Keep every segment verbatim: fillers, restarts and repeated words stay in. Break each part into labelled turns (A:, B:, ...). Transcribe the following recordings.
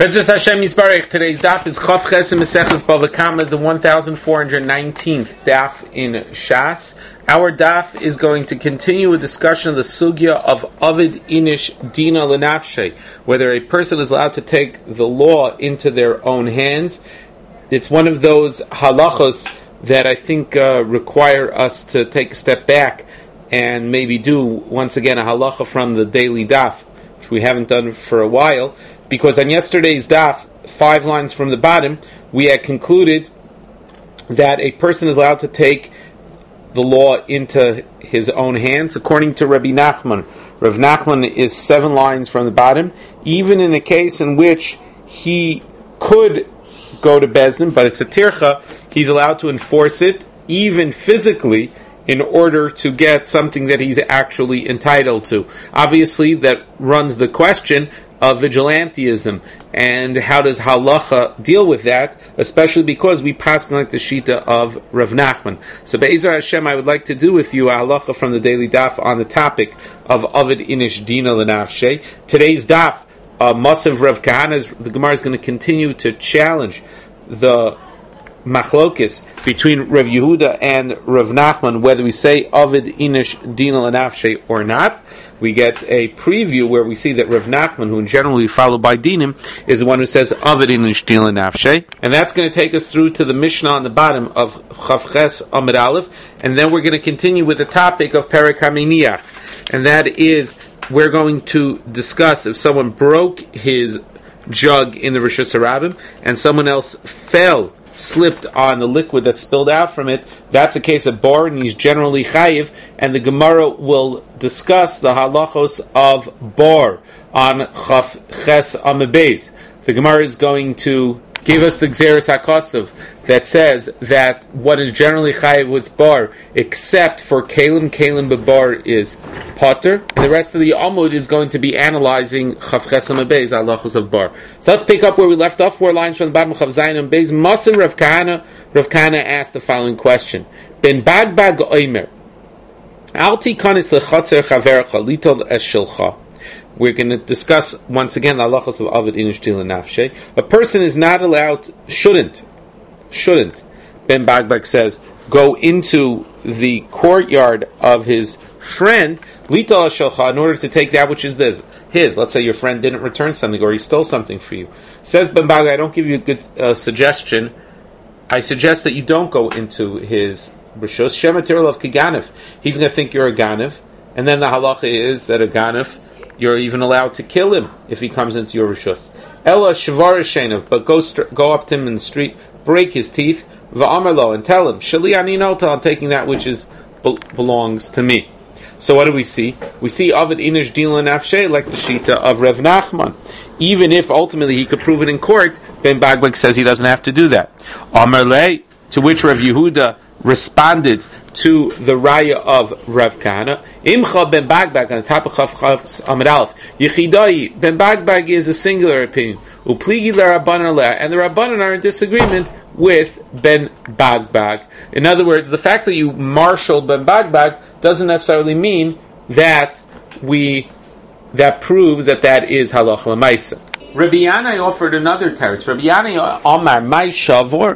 A: Just Hashem Yisbarech. Today's daf is Chav Ches Meseches Bava Kama, is the one thousand four hundred nineteenth daf in Shas. Our daf is going to continue a discussion of the sugya of Avid Inish Dina Lenafshe, whether a person is allowed to take the law into their own hands. It's one of those halachos that I think uh, require us to take a step back and maybe do once again a halacha from the daily daf, which we haven't done for a while. Because on yesterday's daf, five lines from the bottom, we had concluded that a person is allowed to take the law into his own hands. According to Rabbi Nachman, Rav Nachman is seven lines from the bottom, even in a case in which he could go to Bezdin, but it's a tircha, he's allowed to enforce it, even physically, in order to get something that he's actually entitled to. Obviously, that runs the question of vigilantism, and how does halacha deal with that, especially because we pass like the shita of Rav Nachman. So Be'ezer Hashem, I would like to do with you a halacha from the daily daf on the topic of Avid Inish Dina Lenafshe. Today's daf, uh, Masav Rav Kahana, the Gemara is going to continue to challenge the machlokis between Rav Yehuda and Rav Nachman, whether we say Avid Inish Dina Lenafshe or not. We get a preview where we see that Rav Nachman, who in general we follow by Dinim, is the one who says Avid Inish Dina Lenafshe, and that's going to take us through to the Mishnah on the bottom of Chav Ches Amud Aleph, and then we're going to continue with the topic of Perek HaMiniach, and that is we're going to discuss if someone broke his jug in the Rishus HaRabim and someone else fell slipped on the liquid that spilled out from it, that's a case of bar, and he's generally chayiv, and the Gemara will discuss the halachos of bar on Chaf Ches Amud Beis. The Gemara is going to give us the Gzeres HaKosav that says that what is generally chayiv with bar, except for kalim, kalim bebar is potter. And the rest of the Amud is going to be analyzing Chaf Ches Amud Beis, halachos of bar. So let's pick up where we left off, four lines from the bottom of Chav Zayin Amud Beis. Maser Rav Kahana, Rav Kahana asked the following question: Ben Bagbag Oimer, Alti Kanis Lechatzer Chavercha Litol Es Shilcha. We're going to discuss once again the halachos of Avid Inish Dina Lenafshe. A person is not allowed, shouldn't, shouldn't, Ben Bagbag says, go into the courtyard of his friend, Lita Shalcha, in order to take that which is this, his. Let's say your friend didn't return something or he stole something for you. Says Ben Bagbag, I don't give you a good uh, suggestion. I suggest that you don't go into his Rishus. Shematir of Kiganav. He's going to think you're a Ganav, and then the halacha is that a Ganav, you're even allowed to kill him if he comes into your rishus. Ella shvar shenov, but go st- go up to him in the street, break his teeth, va'amarlo, and tell him, shali ani nota, I'm taking that which is be- belongs to me. So what do we see? We see Avid Inish Dina Lenafshe like the shita of Rav Nachman. Even if ultimately he could prove it in court, Ben Bagbag says he doesn't have to do that. Amarle, to which Rav Yehuda responded to the raya of Rav Kahana. Imcha Ben Bagbag, on the top of Chav Ches Amud Aleph, Yechidai, Ben Bagbag is a singular opinion. Upligi l'Rabbanan leh, and the Rabbanan are in disagreement with Ben Bagbag. In other words, the fact that you marshaled Ben Bagbag doesn't necessarily mean that we that proves that that is halacha l'maisa. Rabbi Yanai offered another teretz. Rabbi Yanai Amar Mai Shavor.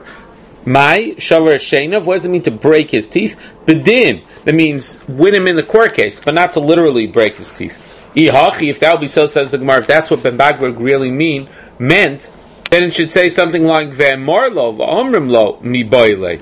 A: My shavar sheinav, what does it mean to break his teeth? Bedin, that means win him in the court case, but not to literally break his teeth. Ihachi, if that would be so, says the Gemara, if that's what Ben Bagbag really mean meant, then it should say something like Ve'morlo v'omrimlo mi boile.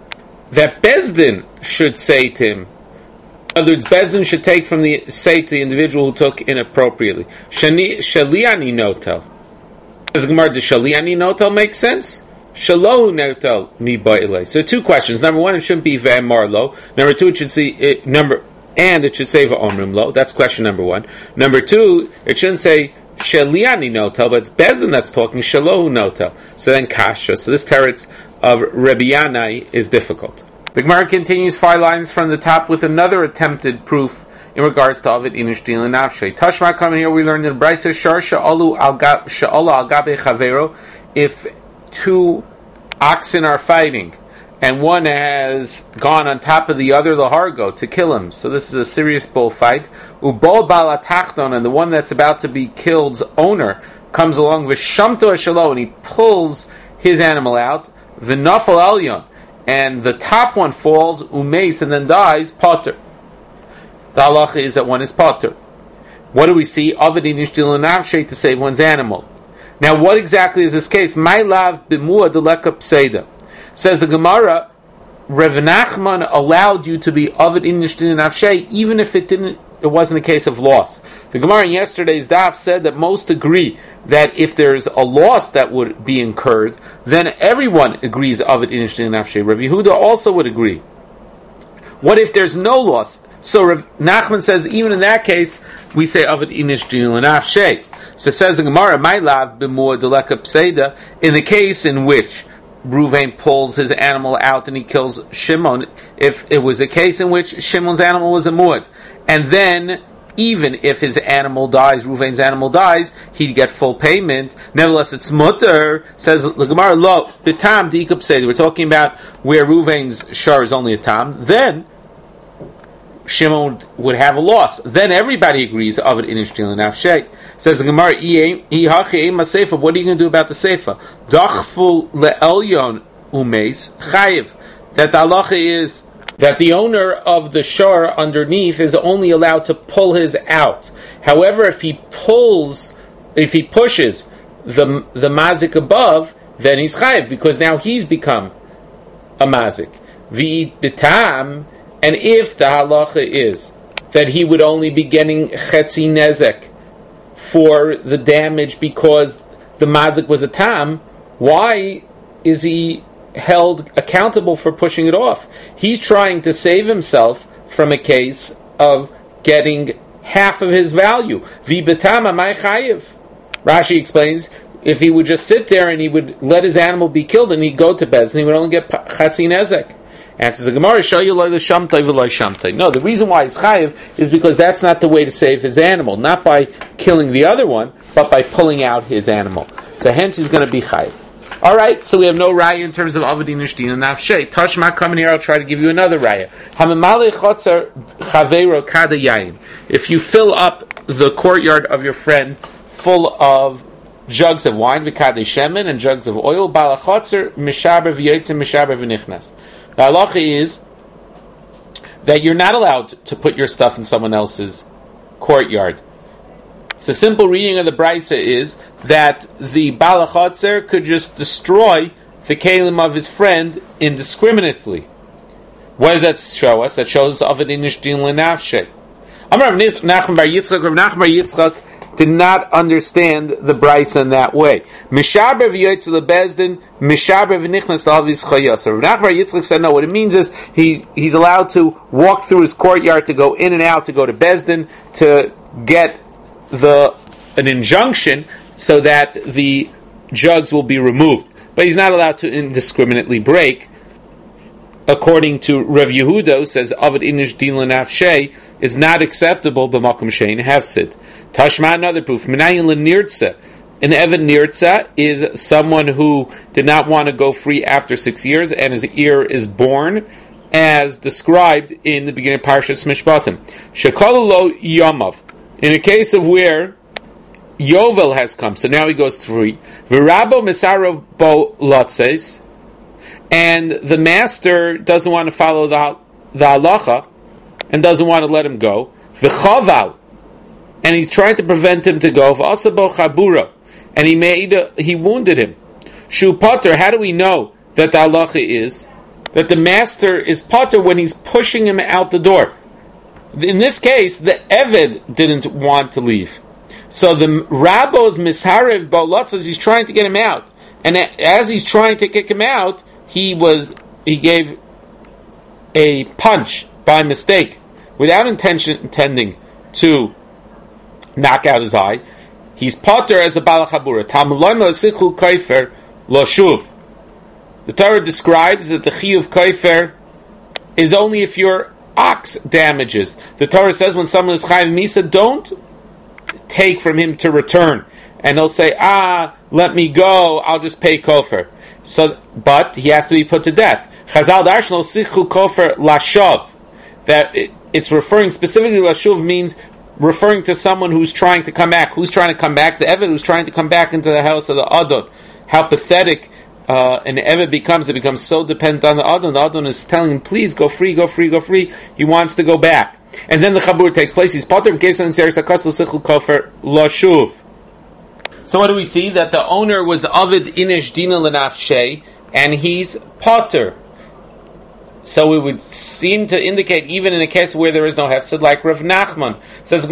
A: That Bezdin should say to him. In other words, Bezdin should take from the say to the individual who took inappropriately. Shani shaliani notel. Does the Gemara, does shaliani notel make sense? Shalohu netel mi ba'ilei. So two questions. Number one, it shouldn't be ve'marlo. Number two, it should say it, number and it should say ve'omrimlo. That's question number one. Number two, it shouldn't say shaliani notel, but it's Bezin that's talking shalohu notel. So then kasha. So this teretz of Rabbi Yanai is difficult. The Gemara continues five lines from the top with another attempted proof in regards to Avid Inish Dina Lenafshe. Tashma, coming here, we learned in Brisa Shar sha'alu al gabe chavero. If two oxen are fighting, and one has gone on top of the other, the hargo, to kill him. So this is a serious bullfight. Ubol balatachton, and the one that's about to be killed's owner, comes along, v'shamto ashalo, and he pulls his animal out, v'nafal elyon, and the top one falls, umeis, and then dies, potter. The halacha is that one is potter. What do we see? Avad inishtil nafshe, to save one's animal. Now, what exactly is this case? My lav b'mua deleka pseida. Says the Gemara, Rev Nachman allowed you to be avad inishtil nafshe, even if it didn't. It wasn't a case of loss. The Gemara in yesterday's daf said that most agree that if there's a loss that would be incurred, then everyone agrees of it in Nafshe. Rav Yehuda also would agree. What if there's no loss? So Rav Nachman says even in that case, we say of it in Nafshe. So it says in Gemara, my lav b'mua deleka pseida, in the case in which Ruvain pulls his animal out and he kills Shimon, if it was a case in which Shimon's animal was a muad, and then even if his animal dies, Ruvain's animal dies, he'd get full payment. Nevertheless, it's mutter, says the Gemara, lo, bitam di'ikab seder. We're talking about where Ruvain's shar is only a tam. Then Shimon would have a loss. Then everybody agrees of it in ishtil nafshe. Says the Gemara, what are you going to do about the seifa? Dachful le'elyon umeis chayiv. That the halacha is that the owner of the shar underneath is only allowed to pull his out. However, if he pulls, if he pushes the the mazik above, then he's chayiv, because now he's become a mazik. V'it bitam, and if the halacha is that he would only be getting chetzi nezek for the damage because the mazik was a tam, why is he held accountable for pushing it off? He's trying to save himself from a case of getting half of his value. V'betama mai chayiv. Rashi explains, if he would just sit there and he would let his animal be killed and he'd go to Bezdin, he would only get chatzi nezek. Answers the Gemara, show you loy l'shamtay v'loy shamtay. No, the reason why he's chayiv is because that's not the way to save his animal, not by killing the other one, but by pulling out his animal. So hence he's going to be chayiv. All right, so we have no raya in terms of avadin ishtin and nafshay. Tashma, come in here, I'll try to give you another raya. Hamamale chotzer chaveiro kada yayin. If you fill up the courtyard of your friend full of jugs of wine, v'kadei shemen, and jugs of oil, bala chotzer mishaber v'yotzim mishaber v'nichnas. The halacha is that you're not allowed to put your stuff in someone else's courtyard. So simple reading of the Brisa is that the Bala Chotzer could just destroy the kelim of his friend indiscriminately. What does that show us? That shows of an inish din lenafshe. Amar Nachman bar Yitzchak, Rav Nachman bar Yitzchak did not understand the Brisa in that way. Mishaber v'yoytz lebezdin, mishaber v'nichnas l'havis chayos. Rav Nachman bar Yitzchak said no. What it means is he he's allowed to walk through his courtyard to go in and out, to go to Bezdin, to get the an injunction so that the jugs will be removed, but he's not allowed to indiscriminately break. According to Rav Yehuda, who says Avad Inish Din L'Nafshei is not acceptable b'makom shein hefsid. Tashma, another proof. Minayin l'nirtza. An Evan Nirtza is someone who did not want to go free after six years, and his ear is born, as described in the beginning of Parshas Mishpatim. Shekol lo yamav. In a case of where Yovel has come, so now he goes free. V'rabo misarov bo lotzes, and the master doesn't want to follow the, the halacha, and doesn't want to let him go. V'choval, and he's trying to prevent him to go. V'asabo chabura, and he made a, he wounded him. Shu potter, how do we know that the halacha is that the master is potter when he's pushing him out the door? In this case, the Eved didn't want to leave. So the Rabbo's Misharev Ba'olatzas, he's trying to get him out. And as he's trying to kick him out, he was he gave a punch by mistake, without intention intending to knock out his eye. He's potter as a Balachabura. Tamaloim L'Sikhu Kaifer L'Shuv. The Torah describes that the Chiyuv Kaifer is only if you're ox damages. The Torah says when someone is chayiv misa, don't take from him to return, and he'll say, "Ah, let me go. I'll just pay kofar." So, but he has to be put to death. Chazal darshno sichu kofar lashav. That it, it's referring specifically lashuv means referring to someone who's trying to come back. Who's trying to come back? The Eved who's trying to come back into the house of the Adon. How pathetic uh, an Eved becomes. It becomes so dependent on the Adon. The Adon is telling him, please go free, go free, go free. He wants to go back. And then the Chabur takes place. He's potter lashuv. So what do we see? That the owner was Avid Inish Dina L'Nafshei, and he's potter. So it would seem to indicate, even in a case where there is no hefsed, like Rav Nachman says,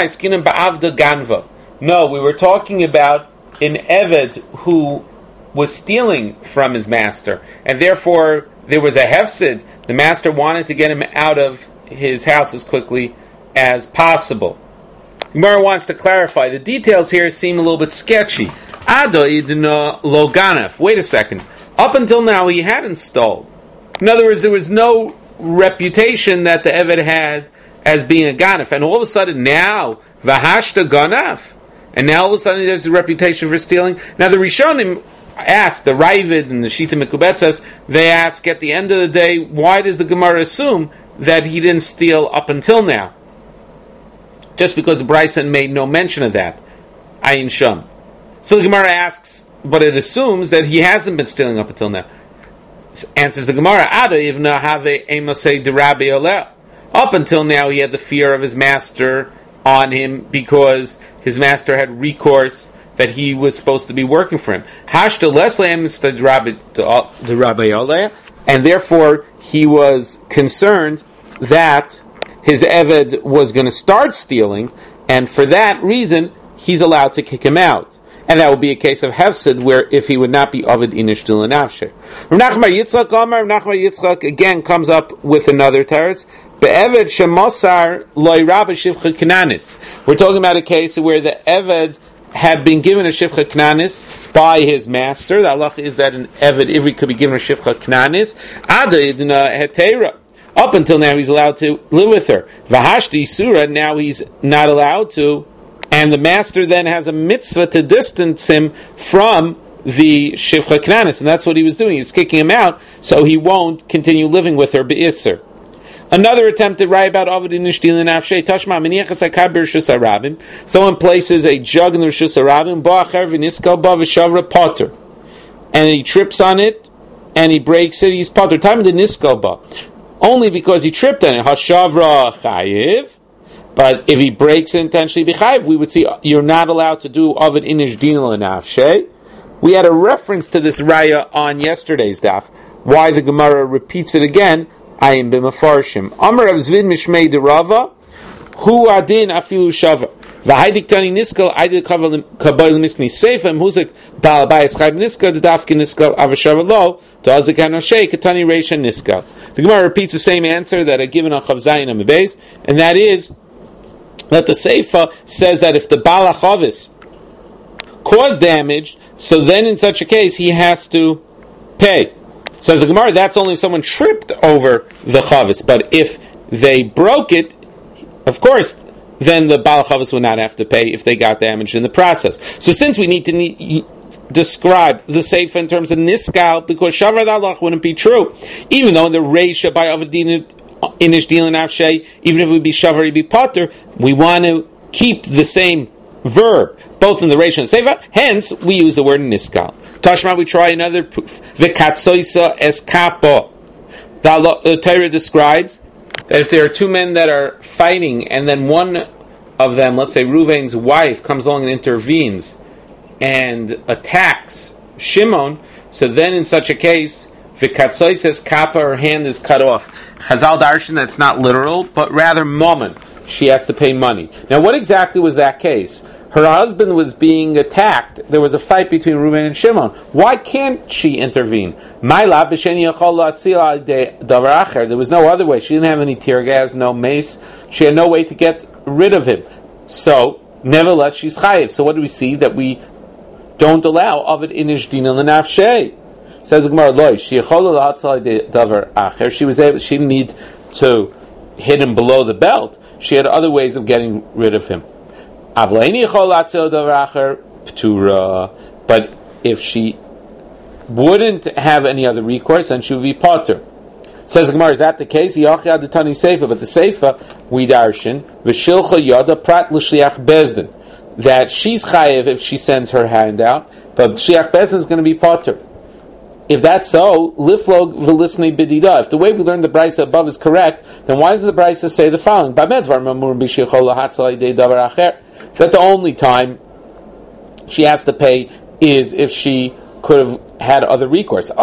A: Ganva. No, we were talking about an Eved who was stealing from his master, and therefore there was a hefsed. The master wanted to get him out of his house as quickly as possible. Gemara wants to clarify. The details here seem a little bit sketchy. Ado idna loganef. Wait a second. Up until now, he hadn't stole. In other words, there was no reputation that the Eved had as being a ganef, and all of a sudden now, vahashta ganef, and now all of a sudden there's a reputation for stealing. Now the Rishonim asked, the Ravid and the Shita Mekubetzes, they ask at the end of the day, why does the Gemara assume that he didn't steal up until now? Just because Bryson made no mention of that. Ayin Sham. So the Gemara asks, but it assumes that he hasn't been stealing up until now. Answers the Gemara, Ada ivna have emasei derabi oleh. Up until now, he had the fear of his master on him because his master had recourse that he was supposed to be working for him. Hashta lesleim derabi oleh, and therefore he was concerned that his Eved was going to start stealing, and for that reason, he's allowed to kick him out. And that would be a case of Hefsid, where if he would not be Ovid Inish Dilanavshe. Rav Nachman Yitzchak Amar, Rav Nachman Yitzchak again comes up with another teretz. Be'eved shemosar loy rabba shivcha knanis. We're talking about a case where the Eved had been given a shivcha knanis by his master. The halacha is that an Eved Ivri could be given a shivcha knanis. Ada idna hetera. Up until now, he's allowed to live with her. Vahashti surah, now he's not allowed to. And the master then has a mitzvah to distance him from the Shivcha Knanis, and that's what he was doing. He's kicking him out, so he won't continue living with her, be'isr. Another attempt to write about Ovid in Nishdil and Afshay, Tashma, Meniachas HaKab B'Rishus HaRabim. Someone places a jug in the Rishus HaRabim, Ba'acher v'niskal ba v'shavra potter. And he trips on it, and he breaks it, he's potter. Time the niskal ba. Only because he tripped on it. Hashavra chayiv. But if he breaks it intentionally b'chayiv, we would see you're not allowed to do Ovid Inish Dinal and Afshay. We had a reference to this raya on yesterday's daf. Why the Gemara repeats it again? I am b'mafarshim. Amar Rav Zvid Mishmei Derava, Hu Adin Afilu Shava. V'haidik Tani Niskal Aidil Kabayl Misni Seifem Huzik Baal Bayis Chayb Niskal Dedafki Niskal Avashava Lo to Azikan Oshay Katani Reisha Niskal. The Gemara repeats the same answer that I given on Chav Zayin and Mebeis, and that is that the Seifa says that if the Baal HaChavis caused damage, so then in such a case he has to pay. Says the Gemara, that's only if someone tripped over the Chavis, but if they broke it, of course, then the Baal HaChavis would not have to pay if they got damaged in the process. So since we need to need, describe the Seifa in terms of Niskal, because Shavar Dalach wouldn't be true, even though in the Reisha by Avadin Inish Dilin Avshay, even if it would be Shavar, it'd be Potter, we want to keep the same verb, both in the Reisha and Seifa, hence we use the word Niskal. Tashma, we try another proof. V'katsoisa eskapo. The Torah describes that if there are two men that are fighting, and then one of them, let's say Ruvain's wife, comes along and intervenes and attacks Shimon, so then in such a case, v'katsoisa eskapo, her hand is cut off. Chazal darshan, that's not literal, but rather moment. She has to pay money. Now, what exactly was that case? Her husband was being attacked. There was a fight between Reuben and Shimon. Why can't she intervene? There was no other way. She didn't have any tear gas, no mace. She had no way to get rid of him. So, nevertheless, she's chayiv. So what do we see? That we don't allow Ovid Inish Dina L'Nafshei. Says the Gemara, Loi, she was able, she didn't need to hit him below the belt. She had other ways of getting rid of him. But if she wouldn't have any other recourse, then she would be potter. Says the Gemara, is that the case? Yachad the Tani Seifa, but the Seifa we darshan v'shilcha yada prat l'shliach bezdin, that she's chayiv if she sends her hand out, but shliach bezdin is going to be potter. If that's so, liflog v'lisnei bidida. If the way we learned the brisa above is correct, then why does the brisa say the following? That the only time she has to pay is if she could have had other recourse.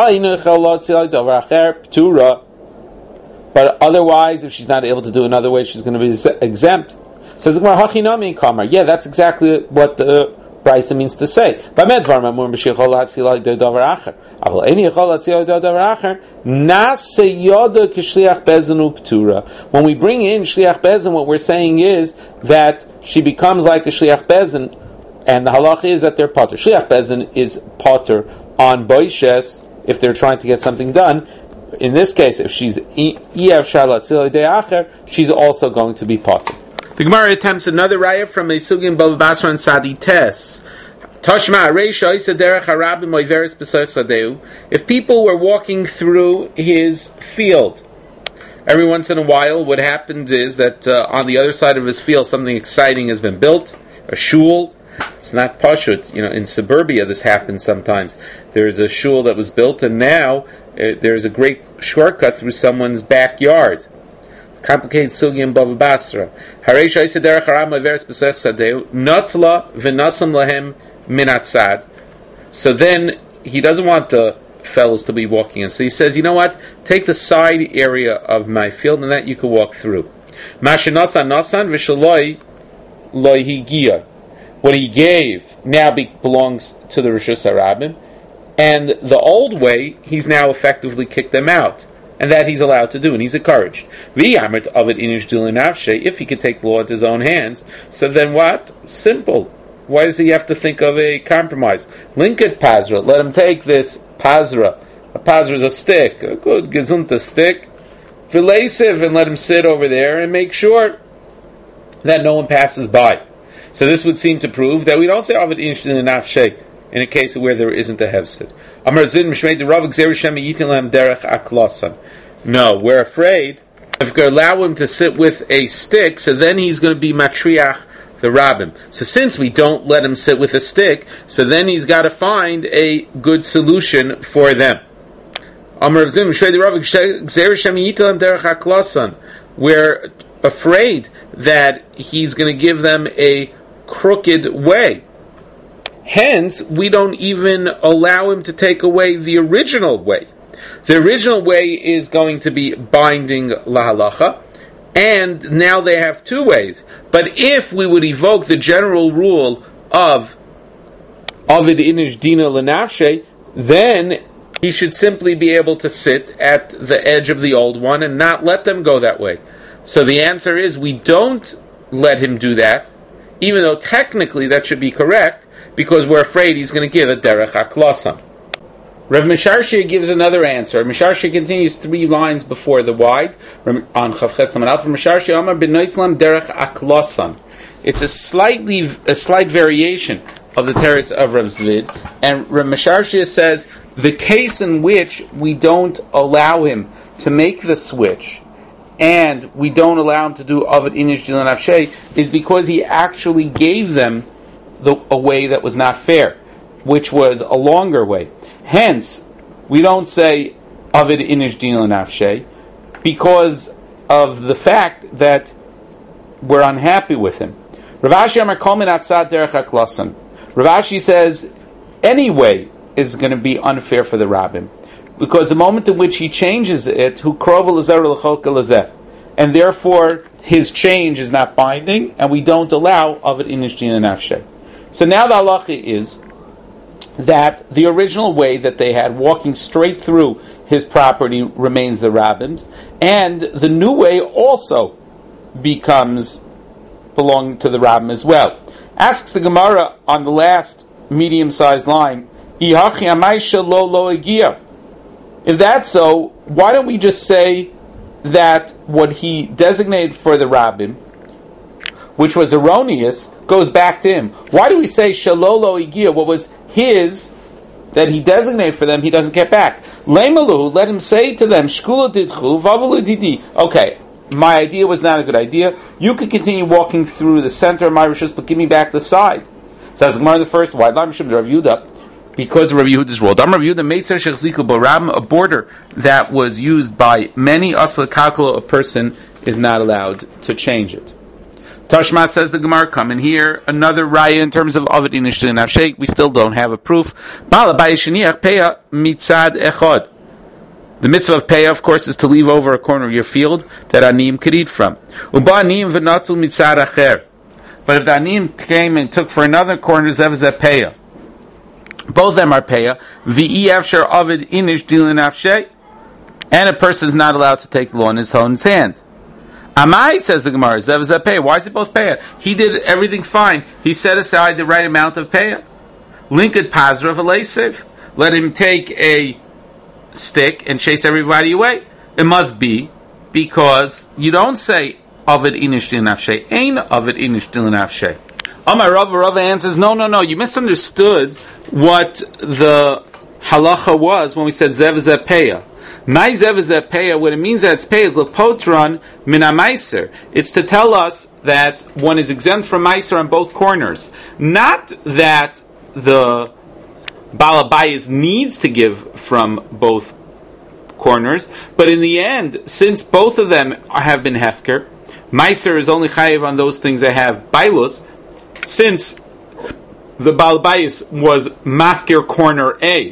A: But otherwise, if she's not able to do another way, she's going to be exempt. Says the Gemara, Hachinami Kamar. Yeah, that's exactly what the brisa means to say. When we bring in shliach bezin, what we're saying is that she becomes like a shliach bezin, and the halach is that they're potter. Shliach bezin is potter on boishes if they're trying to get something done. In this case, if she's Iev Shalat Zilei De Acher, she's also going to be potter. The Gemara attempts another raya from a sugin Bava Basra and Sadi Tes. Tashma Reisha Isa Derech Harabim Oiveres B'Sech Sadeu. If people were walking through his field, every once in a while, what happens is that uh, on the other side of his field, something exciting has been built, a shul. It's not pashut. You know, in suburbia, this happens sometimes. There's a shul that was built, and now uh, there's a great shortcut through someone's backyard. Complicated sugi in Bava Basra. Hareisha Isa Derech Harabim Oiveres B'Sech Sadeu Natla V'Nasam Lahem Minatzad. So then he doesn't want the fellows to be walking in. So he says, you know what? Take the side area of my field, and that you can walk through. Mashinasan nasan v'shaloi loihigia. What he gave now be, belongs to the Rishus Harabim, and the old way he's now effectively kicked them out, and that he's allowed to do, and he's encouraged. V'yamrit of it inish dulinavshe. If he could take the law into his own hands, so then what? Simple. Why does he have to think of a compromise? Linket pazra. Let him take this pazra. A pazra is a stick, a good gezunta stick. V'leisiv, and let him sit over there and make sure that no one passes by. So this would seem to prove that we don't say avid inish dulinavshe in a case where there isn't a hefsid. No, we're afraid if we allow him to sit with a stick, so then he's going to be matriach the rabbim. So since we don't let him sit with a stick, so then he's got to find a good solution for them. We're afraid that he's going to give them a crooked way. Hence, we don't even allow him to take away the original way. The original way is going to be binding lahalacha, and now they have two ways. But if we would evoke the general rule of Ovid Inish Dina Lenafshe, then he should simply be able to sit at the edge of the old one and not let them go that way. So the answer is we don't let him do that, even though technically that should be correct, because we're afraid he's going to give a derech haklasan. Rav Misharshia gives another answer. Misharshia continues three lines before the wide on Chavches Lamanal. From Misharshia, Amar b'noislam derech aklasan. It's a slightly a slight variation of the teretz of Rav Zvid, and Rav Misharshia says the case in which we don't allow him to make the switch and we don't allow him to do Avad Inish Dilan Avshei is because he actually gave them the, a way that was not fair, which was a longer way. Hence, we don't say Avid Inish Dilan Avshei because of the fact that we're unhappy with him. Rav Ashi Amar Kol Min Atzad Derech HaKlasan. Rav Ashi says any way is going to be unfair for the rabbim, because the moment in which he changes it, hu krova l'zer l'cholka l'zeh, and therefore his change is not binding, and we don't allow of it inish din nafshe. So now the halacha is that the original way that they had, walking straight through his property, remains the rabbim's, and the new way also becomes belonging to the rabbim as well. Asks the Gemara on the last medium-sized line, If that's so, why don't we just say that what he designated for the rabbim, which was erroneous, goes back to him? Why do we say shalolo igia? What was his that he designated for them, he doesn't get back. Leimalu, let him say to them, Shkula didchu, vavalu didi. Okay, my idea was not a good idea. You could continue walking through the center of my rishus, but give me back the side. So as Gemara the first, why? Rav Yehuda, because of Rav Yehuda's rule. Dam Rav Yehuda meitzer shechziku baram, a border that was used by many asla kaklo, a person is not allowed to change it. Tashma says the Gemara, come in here, another raya in terms of Ovid Inish and Avshei. We still don't have a proof. Bala Bayishiniach Peya Mitzad Echod. The mitzvah of Peya, of course, is to leave over a corner of your field that Anim could eat from. Uba Anim v'natul Mitzad Acher. But if the Anim came and took for another corner, Zev Zev Peya. Both of them are Peya. V'i Avsher Ovid Inish Dilin Avshei. And a person is not allowed to take the law in his own hand. Amai, says the Gemara, Zev Zev Peya. Why is it both Peya? He did everything fine. He set aside the right amount of Peya. Linked Pazra v'leisev. Let him take a stick and chase everybody away. It must be because you don't say Ovid Inish Din Nafshei. Ain Ovid Inish Din Nafshei. Amar Rava, Rava answers, no, no, no. You misunderstood what the halacha was when we said Zev Zev Peya. My Zev Zev Peya, what it means that it's Peya is Lepotron Min HaMaiser. It's to tell us that one is exempt from Maiser on both corners. Not that the Balabayas needs to give from both corners, but in the end, since both of them have been Hefker, Maiser is only Chayiv on those things that have Bailus, since the Balabayas was Mafkir corner A,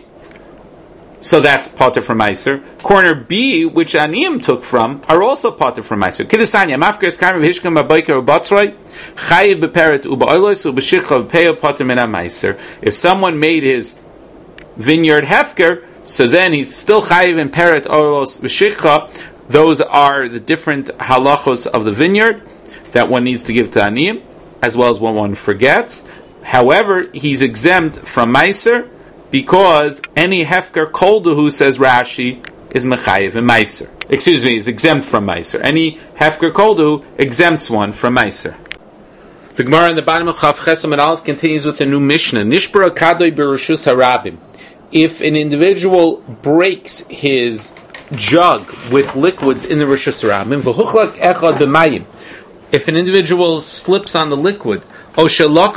A: so that's Potter from Meiser. Corner B, which Aniyim took from, are also Potter from Meiser. Kidasanya, Mafker is Karim Hishkam Babaker Ubatzroi, Chayiv Beperet Ubaoilos, Ubashicha Peyo Potter Mena Meiser. If someone made his vineyard Hefker, so then he's still Chayiv and Peret Oilos Ubashicha. Those are the different halachos of the vineyard that one needs to give to Aniyim, as well as when one forgets. However, he's exempt from Meiser, because any hefker kolduhu, says Rashi, is mechayiv and meiser. Excuse me, is exempt from meiser. Any hefker kolduhu exempts one from meiser. The Gemara in the bottom of Chav Chesam and Aleph continues with a new Mishnah. Nishbara kadoi berushus harabim. If an individual breaks his jug with liquids in the Rishus Harabim, v'huchlak echad b'mayim. If an individual slips on the liquid, or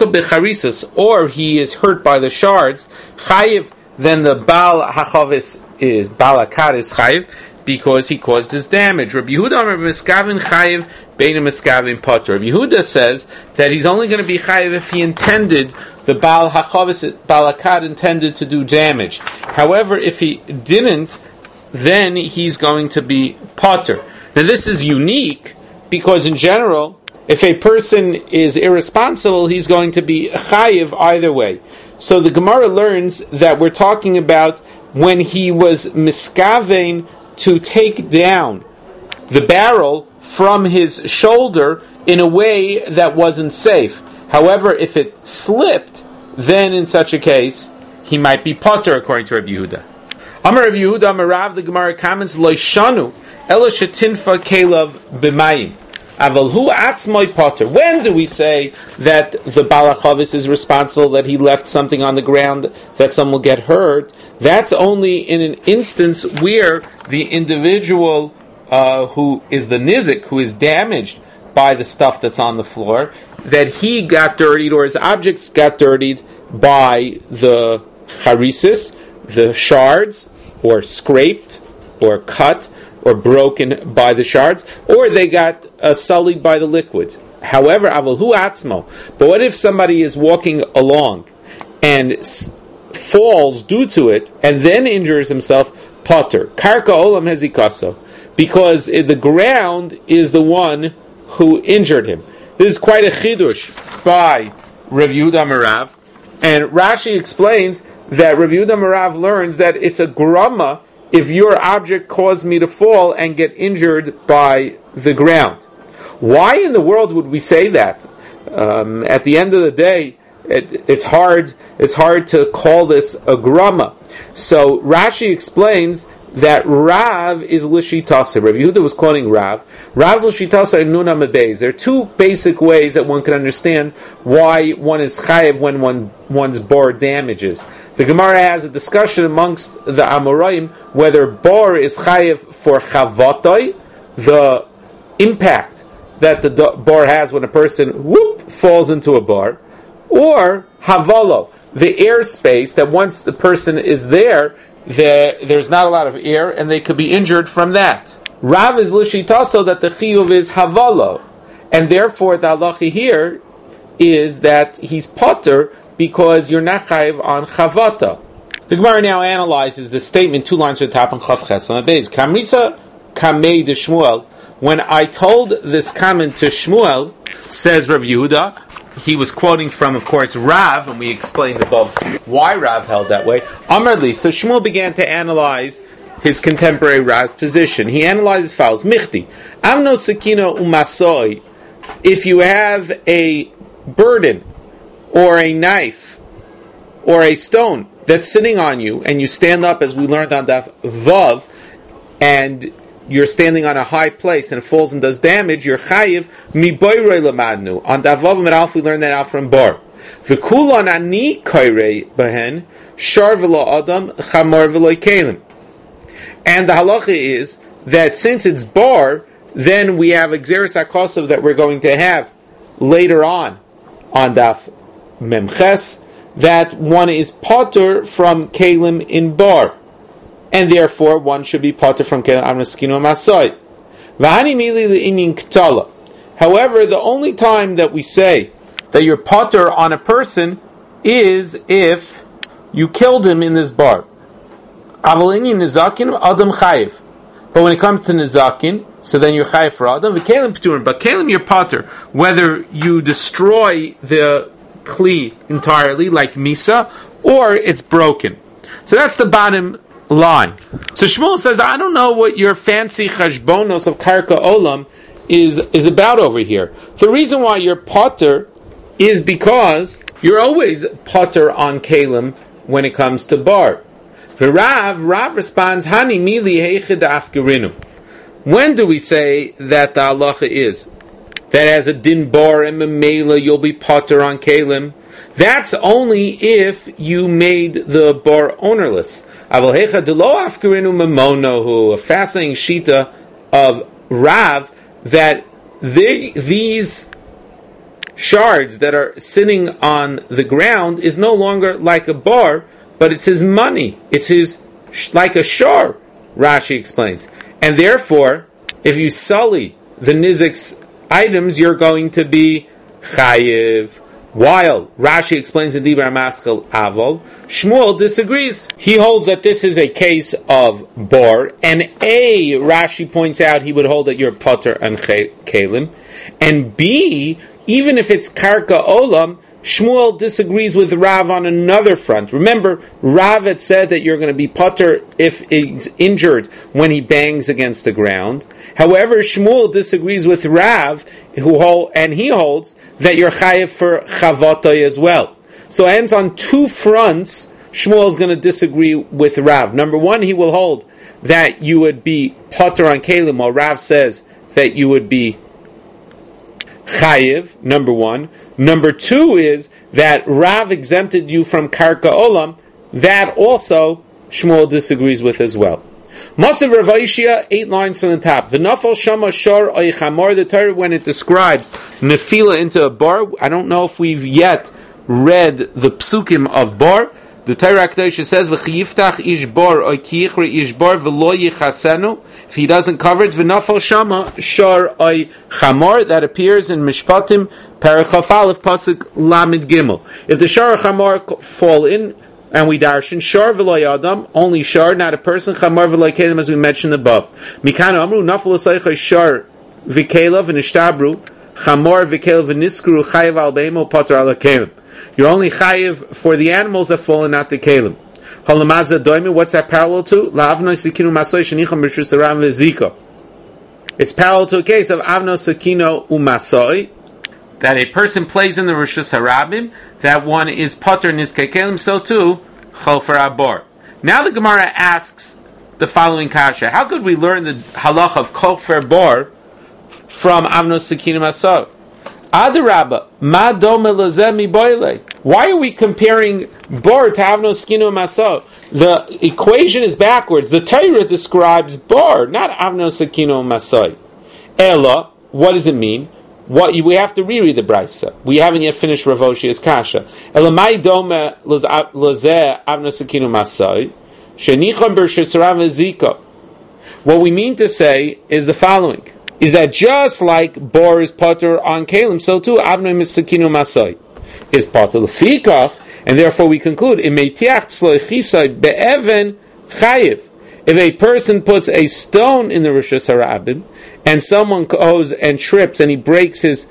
A: he is hurt by the shards, chayiv, then the Baal HaChavis is, Baal HaKad is chayiv, because he caused this damage. Rabbi Yehuda, Rabbi Miskavin chayiv, Beina Miskavin potter. Rabbi Yehuda says that he's only going to be chayiv if he intended, the Baal HaChavis, Baal HaKad intended to do damage. However, if he didn't, then he's going to be potter. Now this is unique, because in general, if a person is irresponsible, he's going to be chayiv either way. So the Gemara learns that we're talking about when he was miskavein to take down the barrel from his shoulder in a way that wasn't safe. However, if it slipped, then in such a case, he might be potter, according to Rabbi Yehuda. Amar Rabbi Yehuda, Amar Rav, the Gemara comments, Lo shanu, ela shetinfa kelav b'mayim. Avalhu atzmoi potter. When do we say that the Baal HaChavis is responsible, that he left something on the ground, that someone will get hurt? That's only in an instance where the individual uh, who is the nizik, who is damaged by the stuff that's on the floor, that he got dirtied or his objects got dirtied by the charisis, the shards, or scraped, or cut, or broken by the shards, or they got uh, sullied by the liquids. However, avalhu atzmo. But what if somebody is walking along and s- falls due to it and then injures himself? Potter. Karka olam hezikaso. Because the ground is the one who injured him. This is quite a chidush by Rav Yehuda Merav. And Rashi explains that Rav Yehuda Merav learns that it's a grama if your object caused me to fall and get injured by the ground. Why in the world would we say that? Um, at the end of the day, it, it's hard. It's hard to call this a grama. So Rashi explains that Rav is Lishitasa. Rav Yehuda was quoting Rav. Rav's Lishitasa and Nuna Mebeis. There are two basic ways that one can understand why one is chayiv when one one's bar damages. The Gemara has a discussion amongst the Amoraim whether bar is chayiv for chavatoi, the impact that the bar has when a person whoop falls into a bar, or havalo, the airspace that once the person is there, there, there's not a lot of air and they could be injured from that. Rav is lishitaso that the chiyuv is havalo, and therefore the halacha here is that he's potter because you're not chayiv on chavata. The Gemara now analyzes the statement two lines at the top on Chav Ches on the base. Kamrisa kamei de Shmuel. When I told this comment to Shmuel, says Rav Yehuda, he was quoting from, of course, Rav, and we explained above why Rav held that way. Amarli, so Shmuel began to analyze his contemporary Rav's position. He analyzes as follows: Michti, amno sakino umasoi. If you have a burden, or a knife, or a stone that's sitting on you, and you stand up, as we learned on Daf Vav, and you're standing on a high place and it falls and does damage, you're chayiv mi boirei lamadnu. On Davav and Alf, we learned that out from Bar. V'kulon ani kairei behen shar v'lo adam chamor v'lo kelim. And the halacha is that since it's Bar, then we have Xeris HaKosav that we're going to have later on, on Daf Memches, that one is potter from kelim in Bar. And therefore, one should be potter from kelim amnaskino masai. V'hani mili le'inin ktala. However, the only time that we say that you're potter on a person is if you killed him in this bar. Aval inin nizakin adam chayiv. But when it comes to nizakin, so then you're chayiv for adam. V'kelim p'turim. But kelim you're potter whether you destroy the kli entirely, like misa, or it's broken. So that's the bottom line. So Shmuel says, I don't know what your fancy chashbonos of karka olam is is about over here. The reason why you're potter is because you're always potter on kelim when it comes to bar. The Rav, Rav responds, Hani mili heichid afgerinu. When do we say that the halacha is that as a din bar and memela you'll be potter on kelim? That's only if you made the bar ownerless. A fascinating shita of Rav that they, these shards that are sitting on the ground is no longer like a bar, but it's his money. It's his like a shar, Rashi explains. And therefore, if you sully the nizik's items, you're going to be chayiv. While Rashi explains in Dibra Maschel Avol, Shmuel disagrees. He holds that this is a case of bar, and A, Rashi points out he would hold that you're potter and kelim, and B, even if it's karka olam, Shmuel disagrees with Rav on another front. Remember, Rav had said that you're going to be potter if he's injured when he bangs against the ground. However, Shmuel disagrees with Rav, who hold, and he holds that you're chayiv for chavatay as well. So it ends on two fronts. Shmuel is going to disagree with Rav. Number one, he will hold that you would be potter on kelim, while Rav says that you would be chayiv, number one. Number two is that Rav exempted you from karka olam. That also Shmuel disagrees with as well. Masav Rav Aishia, eight lines from the top. The nafal shama shar oichamor. The Torah, when it describes nefila into a bar, I don't know if we've yet read the psukim of bar. The Torah Kedosh says, "V'chiyiftach ish bar oikichri ish bar v'lo yichasenu." If he doesn't cover it, v'nafal shama shar oichamor. That appears in Mishpatim Parachaf Aleph pasuk Lamed Gimel. If the shar chamor fall in, and we darshan shar v'loy adam, only shar, not a person, chamor v'loy kelim, as we mentioned above. Mikano amru nafal asaycha shar v'kela v'nishtabru chamor v'kela v'niskru chayiv al beimo pater ala kelim. You're only chayiv for the animals that fall and not the kelim. Halamaza doime. What's that parallel to? La'avno sikinu masoy shenicham b'shus aram v'ziko. It's parallel to a case of avno sikino umasoy, that a person plays in the Rishus Harabim, that one is Potter Nizkei Kelim, so too, Chofer Abor. Now the Gemara asks the following kasha. How could we learn the halach of kofer bar from Avnos Sekinim Asar? Adarabba, ma dome lazemi boile. Why are we comparing bar to Avnos Sekinim Asar? The equation is backwards. The Torah describes bar, not Avnos Sekinim Asar. Ella, what does it mean? What we have to reread the brisa. We haven't yet finished Rav Oshia's kasha. Elamai dome lazeh Avnos Sekinim Asar. Shenichon b'Shesarav Ezika. What we mean to say is the following: is that just like Bor is potter on Kalim, so too Avnei Misakinu Masai is potter Lefikach, and therefore we conclude Imeitiach Tzloichisai be'even Chayiv. If a person puts a stone in the Rosh Hashanah and someone goes and trips and he breaks his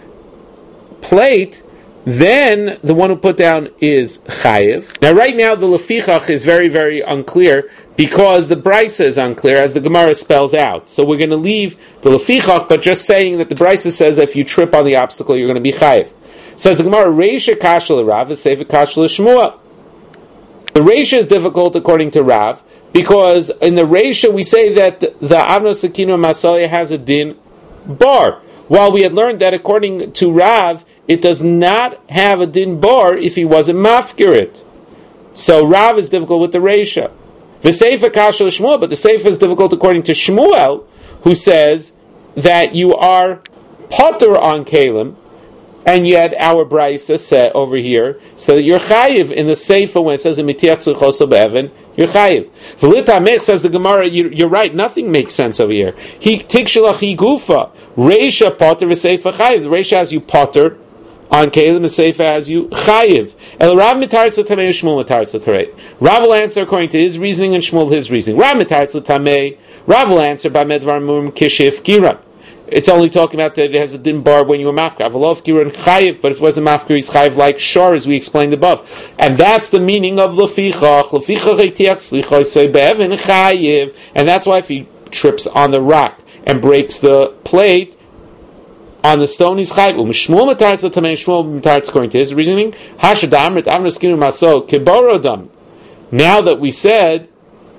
A: plate, then the one who put down is chayiv. Now, right now, the lefichach is very, very unclear because the brisa is unclear, as the Gemara spells out. So we're going to leave the lefichach, but just saying that the brisa says if you trip on the obstacle, you're going to be chayiv. Says the Gemara, Reisha kasha l'Rav, Seifa kasha l'Shmuel. The Reisha is difficult according to Rav because in the Reisha we say that the Avnos Sekinim Masaya has a din bar, while we had learned that according to Rav, it does not have a din bar if he wasn't mafkirit. So Rav is difficult with the Reisha. The Seifa kasha Shmuel, but the Seifa is difficult according to Shmuel, who says that you are potter on Kalim, and yet our brisa said over here, so that you're chayiv in the Seifa when it says Mitiach Tzulchoso Be'even, you're chayiv. V'litamech says the Gemara, you, you're right, nothing makes sense over here. He tikshalach hi gufa, Reisha potter v'Seifa chayiv. The Reisha has you potter on Kalim, the Seifa has you chayiv. El Rav mitartz l'tamei, Shmuel mitartz l'tarei. Rav will answer according to his reasoning and Shmuel his reasoning. Rav mitartz l'tamei. Rav will answer by medvar mum kishif kiran. It's only talking about that it has a din bar when you were mafkir. Avalov kiran chayiv, but if it wasn't mafkir, he's chayiv like shor, as we explained above. And that's the meaning of lefichach. Lefichach etiach slichoi say be'evin chayiv. And that's why if he trips on the rock and breaks the plate, on the stone he's chayiv. Shmuel mitartz l'tamei, Shmuel mitartz according to his reasoning. Hashadamrit avnos kinu maso kiborodam. Now that we said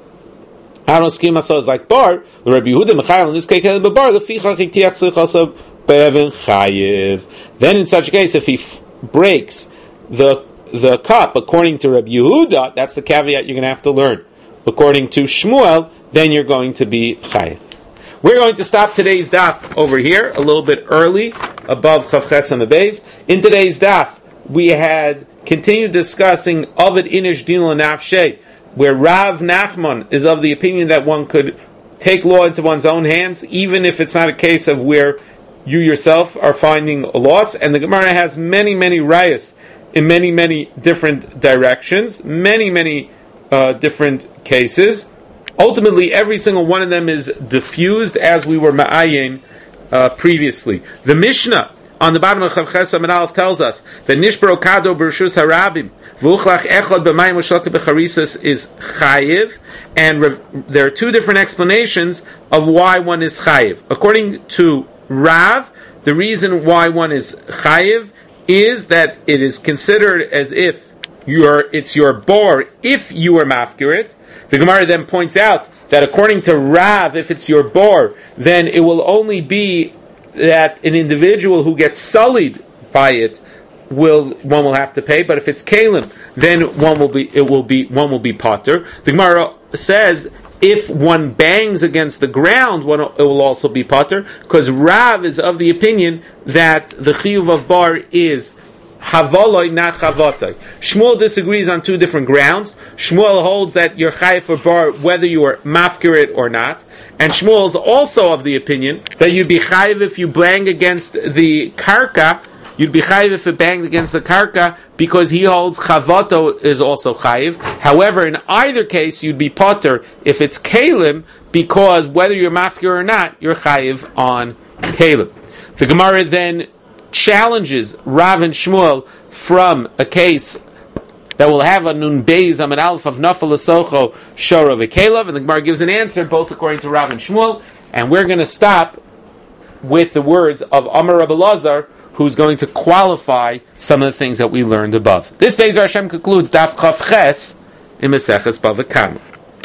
A: Avnos Sekinim Masai is like bar, the Rabbi Yehuda Mechayel in this case can be bar. The fichach itiach tzulchoso be'even chayiv. Then in such a case, if he f- breaks the the cup according to Rabbi Yehuda, that's the caveat you're going to have to learn. According to Shmuel, then you're going to be chayiv. We're going to stop today's daf over here a little bit early, above Chavches and the Beis. In today's daf, we had continued discussing Ovid Inish Dino Nafshe, where Rav Nachman is of the opinion that one could take law into one's own hands, even if it's not a case of where you yourself are finding a loss. And the Gemara has many, many rayas in many, many different directions, many, many uh, different cases. Ultimately, every single one of them is diffused, as we were ma'ayin uh, previously. The Mishnah on the bottom of Chavches Amud Aleph tells us that Nishbro Kado B'Rishus Harabim V'Uchlach Echad B'Mayim U'Shlaka B'Charisas is chayiv, and rev- there are two different explanations of why one is chayiv. According to Rav, the reason why one is chayiv is that it is considered as if you're, it's your bor if you are mafkirit. The Gemara then points out that according to Rav, if it's your bor, then it will only be that an individual who gets sullied by it will one will have to pay, but if it's kalim, then one will be it will be one will be potter. The Gemara says if one bangs against the ground, one it will also be potter, because Rav is of the opinion that the chiyuv of bar is havoloi, not chavotai. Shmuel disagrees on two different grounds. Shmuel holds that you're chayiv for bar whether you are mafkirit or not. And Shmuel is also of the opinion that you'd be chayiv if you bang against the karka. You'd be chayiv if it banged against the karka, because he holds chavoto is also chayiv. However, in either case, you'd be potter if it's kalim, because whether you're mafkir or not, you're chayiv on kalim. The Gemara then challenges Rav and Shmuel from a case that will have a nun beis amid alf of nafal asocho shor of a kelev, and the Gemara gives an answer both according to Rav and Shmuel, and we're going to stop with the words of Amar Rabbi Lazar, who's going to qualify some of the things that we learned above. This Beis Hashem concludes Daf Chav Ches in Maseches Bava Kama.